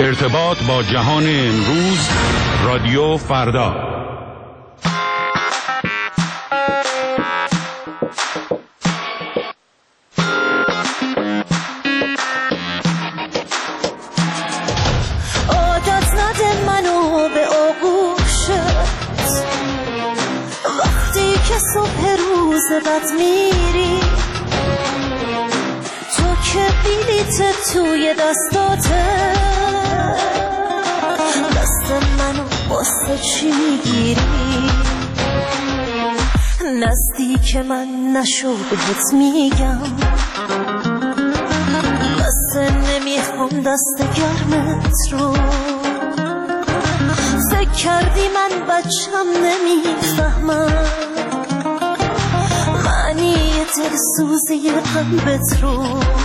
ارتباط با جهان امروز، رادیو فردا. عادت نده منو به آغوشت وقتی که صبح روز بد میری، تو که بلیت توی دستاته، دست منو واسه چی میگیری؟ نزدیک من نشو بهت میگم، بس نمیخوام دست گرمت رو. فکر کردی من بچم نمیفهمم معنی دلسوزی قلبت رو.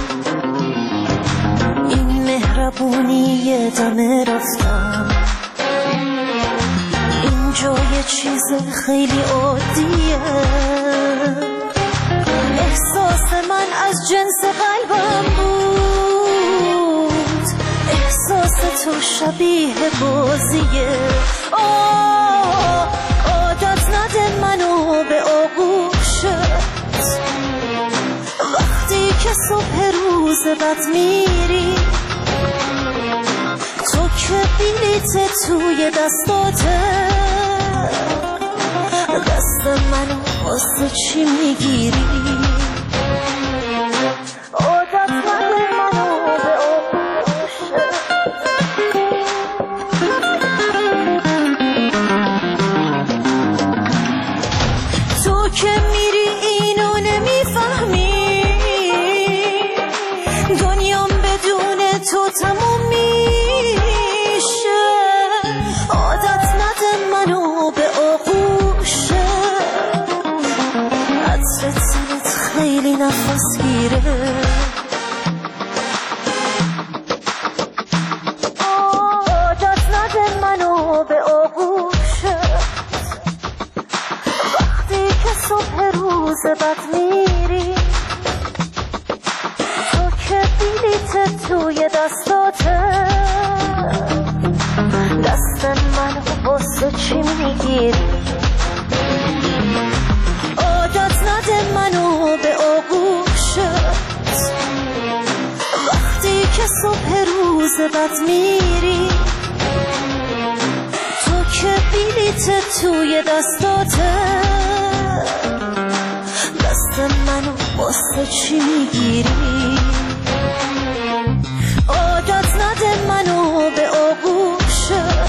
این مهربونی دم رفتم، اینجا یه چیز خیلی عادیه. احساس من از جنس قلبم بود، احساس تو شبیه بازیه. عادت نده منو به آغوشت وقتی که صبح روز بد میری، تو که بلیت توی دستاته، دست منو واسه چی میگیری؟ عادت نده منو به آغوشت. تو که میری اینو نمیفهمی، دنیام بدون تو تموم میشه. عادت نده منو به آغوشت، عطر تنت خیلی نفس گیره. عادت نده منو به آغوشت وقتی که صبح روز بد میری، تو که بلیت توی دستاته، دست منو واسه چی میگیری؟ عادت نده منو به آغوشت وقتی که صبح روز بد میری، تو که بلیت توی دستاته، دست منو واسه چی میگیری؟ عادت نده منو به آغوشت.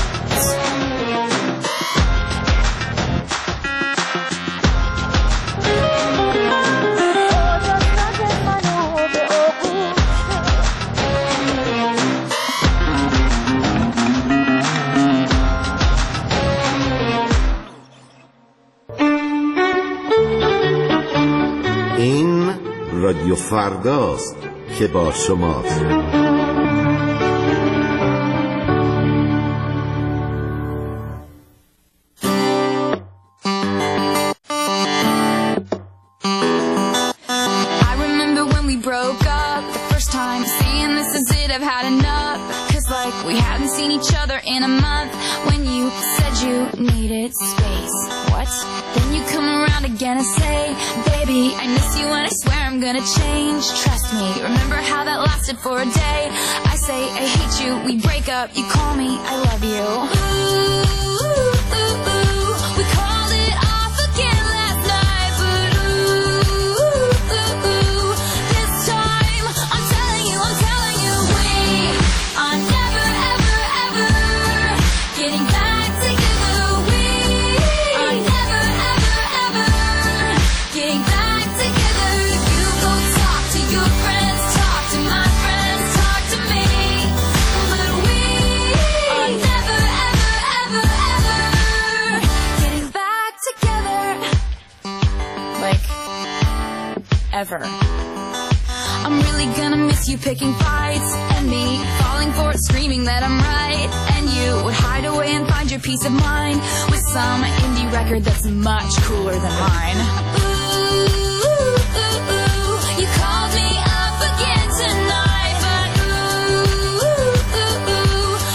این رادیو فرداست که با شماست. For a day, I say I hate you, we break up, you call me, I love you. Ooh, ooh, ooh, we called it off again last night, but ooh, ooh, ooh, this time I'm telling you, we are never, ever, ever getting back together. We are never, ever, ever getting back together. You go talk to your friends, talk to my friends, talk to me, but we are never, ever, ever, ever getting back together. Like, ever. I'm really gonna miss you picking fights, and me falling for it, screaming that I'm right, and you would hide away and find your peace of mind with some indie record that's much cooler than mine. Ooh, ooh, ooh, you called me up again tonight, but ooh, ooh, ooh,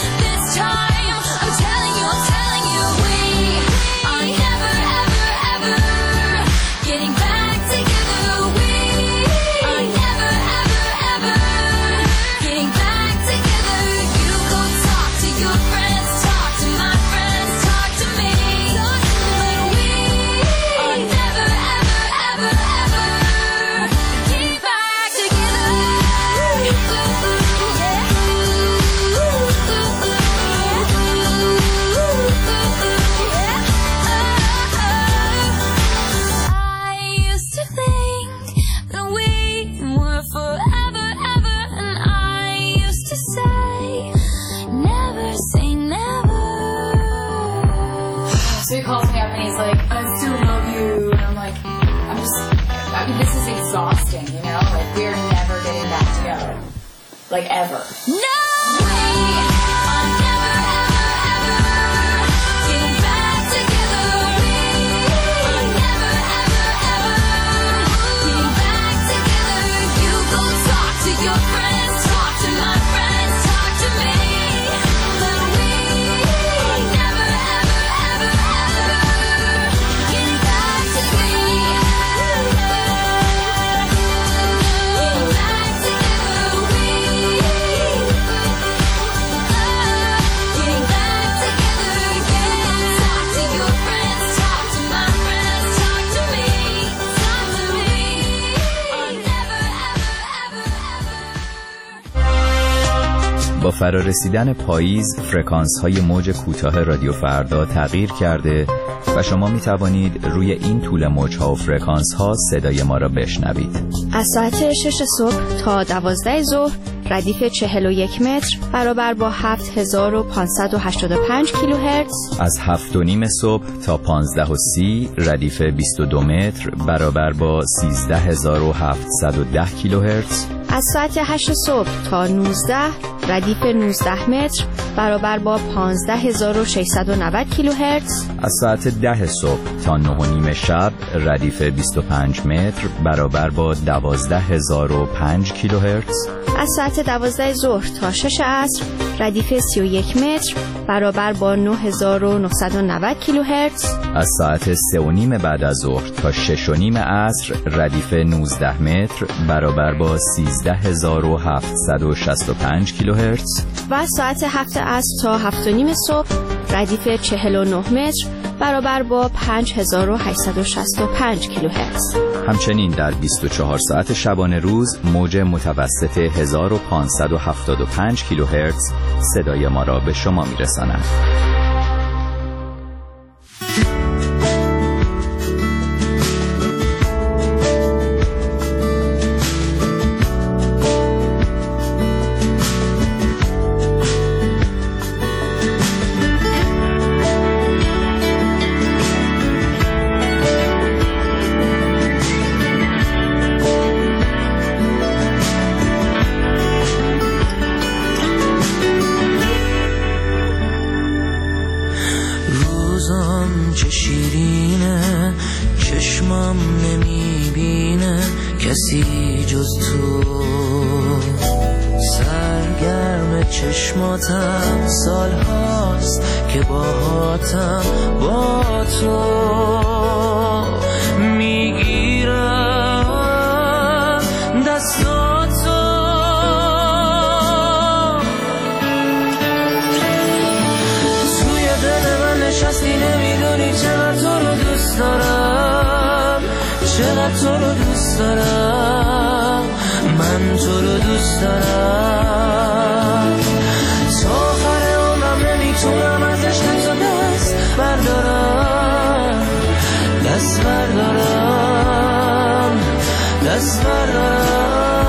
like ever. No way, I'll never ever get back together. I'll never ever get back together. You go talk to your friends, talk to my friends, talk to me. But we'll never ever get back together. با فرارسیدن پاییز فرکانس‌های موج کوتاه رادیو فردا تغییر کرده و شما می توانید روی این طول موج‌ها و فرکانس‌ها صدای ما را بشنوید. از ساعت 6 صبح تا 12 ظهر ردیف 41 متر برابر با 7585 کیلوهرتز. از 7:30 صبح تا 15:30 ردیف 22 متر برابر با 13710 کیلوهرتز. از ساعت 8 صبح تا 19 ردیف 19 متر برابر با 15690 کیلوهرتز. از ساعت 10 صبح تا 9:30 شب ردیف 25 متر برابر با 12005 کیلوهرتز. از ساعت 12 ظهر تا 6 عصر ردیف 31 متر برابر با 9990 کیلوهرتز. از ساعت 3:30 بعد از ظهر تا 6:30 عصر ردیف 19 متر برابر با 13765 کیلوهرتز. و از ساعت 7 عصر تا 7:30 صبح ردیف 49 متر برابر با 5865 کیلوهرتز. همچنین در 24 ساعت شبانه روز موج متوسط 1575 کیلوهرتز صدای ما را به شما میرساند. چه شیرینه چشمم نمیبینه کسی جز تو، سرگرم چشماتم سال هاست که باهاتم با تو میگیرم دستاتو، توی دل من نشستی نمیدونی چقدر تو رو دوست دارم، چقدر تو رو دوست دارم، من تو رو دوست دارم، تا آخر عمرم نمیتونم از عشق تو دست بردارم، دست بردارم، دست بردارم.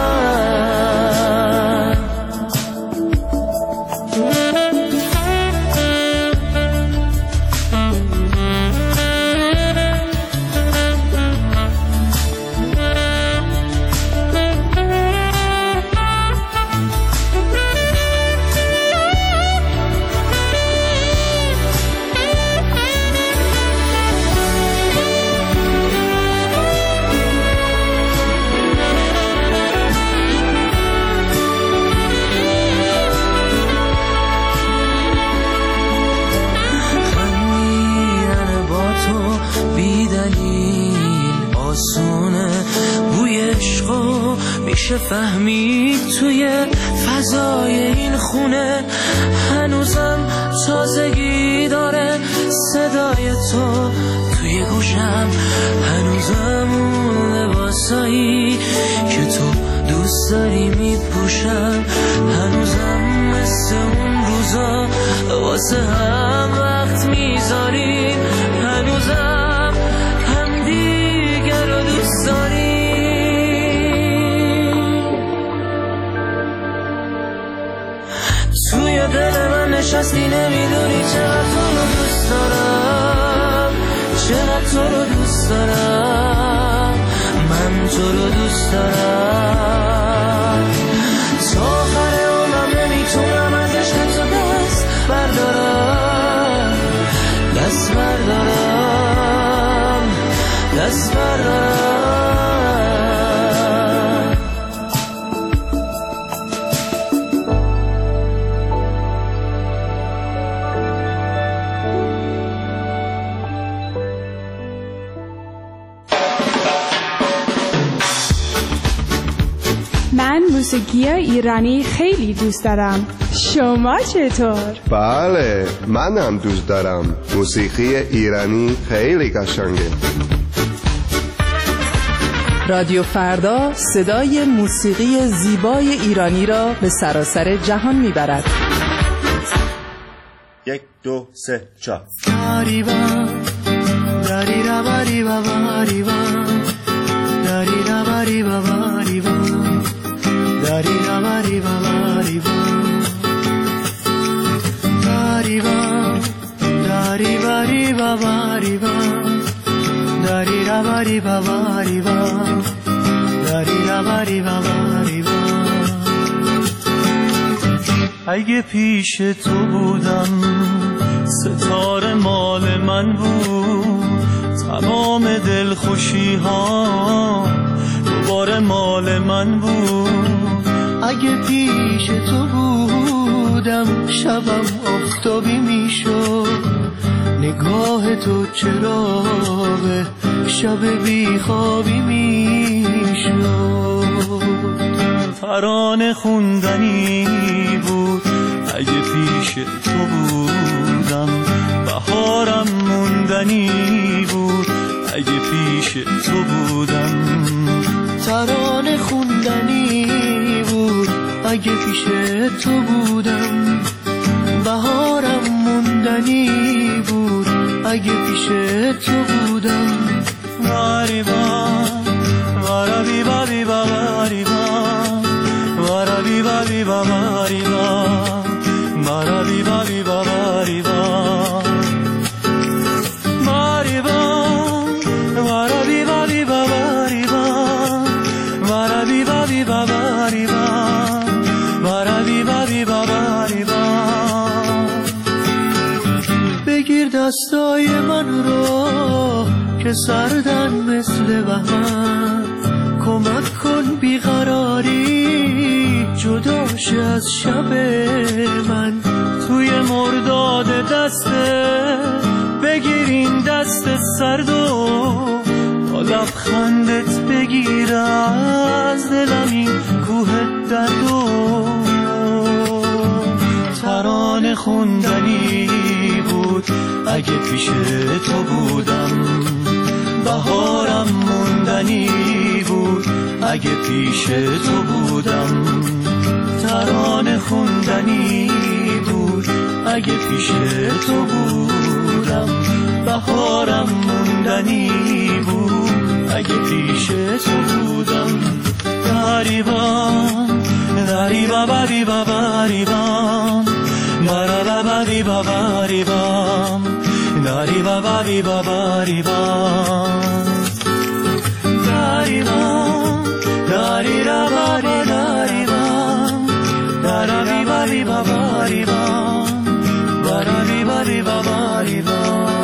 میشه فهمید توی فضای این خونه، هنوزم تازگی داره صدای تو توی گوشم، هنوزم اون لباسایی که تو دوست داری میپوشم، هنوزم مثل اون روزا واسه هم وقت میذاریم، هنوزم هم دیگر رو دوست داریم. توی دل من نشستی نمیدونی چقدر تو رو دوست دارم، چقدر تو رو دوست دارم، من تو رو دوست دارم، تا آخر دست بردارم. من موسیقی ایرانی خیلی دوست دارم. شما چطور؟ بله، منم دوست دارم. موسیقی ایرانی خیلی قشنگه. رادیو فردا صدای موسیقی زیبای ایرانی را به سراسر جهان میبرد. 1 2 3 4 اگه پیش تو بودم ستاره مال من بود، تمام دلخوشی ها دوباره مال من بود. اگه پیش تو بودم شبم آفتابی میشد، نگاه تو چراغ شب بیخوابی میشد. ترانه خوندنی بود اگه پیش تو بودم، بهارم موندنی بود اگه پیش تو بودم. ترانه خوندنی بود اگه پیش تو بودم، بهارم موندنی بود اگه پیش تو بودم. واریبا وارابی بابی واریبا وارابی بابی واریبا وارابی بابی واریبا واریبا وارابی بابی واریبا وارابی بابی واریبا وارابی بابی واریبا. بگیر دستای من رو که سردن مثل بهمن، کمک کن بیقراری جداش از شب من. توی مرداد دسته بگیر این دست سرد و با لبخندت بگیر از دلم این کوه درد و ترانه خوندنی بود اگه پیش تو بودم، بهارم موندنی بود اگه پیش تو بودم. ترانه خوندنی بود اگه پیش تو بودم، بهارم موندنی بود اگه پیش تو بودم. داریبان داریبا بابی باباریبان بارا بابی باباریبان داریبا بابی باباریبان داریبان داریرا بابی داریبان دارابی بابی باباریبان بارابی بابی باباریبان.